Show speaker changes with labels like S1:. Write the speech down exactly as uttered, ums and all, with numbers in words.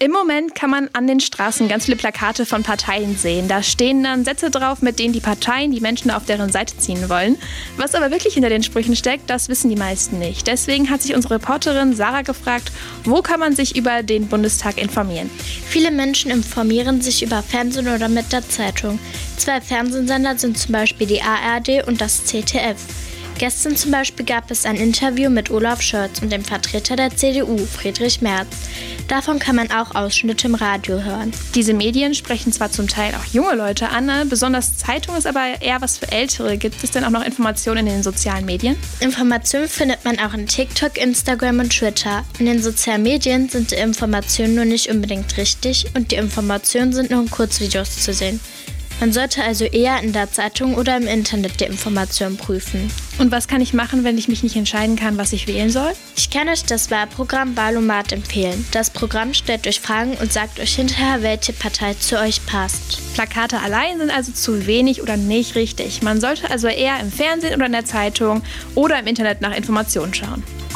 S1: Im Moment kann man an den Straßen ganz viele Plakate von Parteien sehen. Da stehen dann Sätze drauf, mit denen die Parteien die Menschen auf deren Seite ziehen wollen. Was aber wirklich hinter den Sprüchen steckt, das wissen die meisten nicht. Deswegen hat sich unsere Reporterin Sarah gefragt, wo kann man sich über den Bundestag informieren?
S2: Viele Menschen informieren sich über Fernsehen oder mit der Zeitung. Zwei Fernsehsender sind zum Beispiel die A R D und das Z D F. Gestern zum Beispiel gab es ein Interview mit Olaf Scholz und dem Vertreter der C D U, Friedrich Merz. Davon kann man auch Ausschnitte im Radio hören.
S1: Diese Medien sprechen zwar zum Teil auch junge Leute an, besonders Zeitung ist aber eher was für Ältere. Gibt es denn auch noch Informationen in den sozialen Medien?
S2: Informationen findet man auch in TikTok, Instagram und Twitter. In den sozialen Medien sind die Informationen nur nicht unbedingt richtig und die Informationen sind nur in Kurzvideos zu sehen. Man sollte also eher in der Zeitung oder im Internet die Informationen prüfen.
S1: Und was kann ich machen, wenn ich mich nicht entscheiden kann, was ich wählen soll?
S2: Ich kann euch das Wahlprogramm Wahlomat empfehlen. Das Programm stellt euch Fragen und sagt euch hinterher, welche Partei zu euch passt.
S1: Plakate allein sind also zu wenig oder nicht richtig. Man sollte also eher im Fernsehen oder in der Zeitung oder im Internet nach Informationen schauen.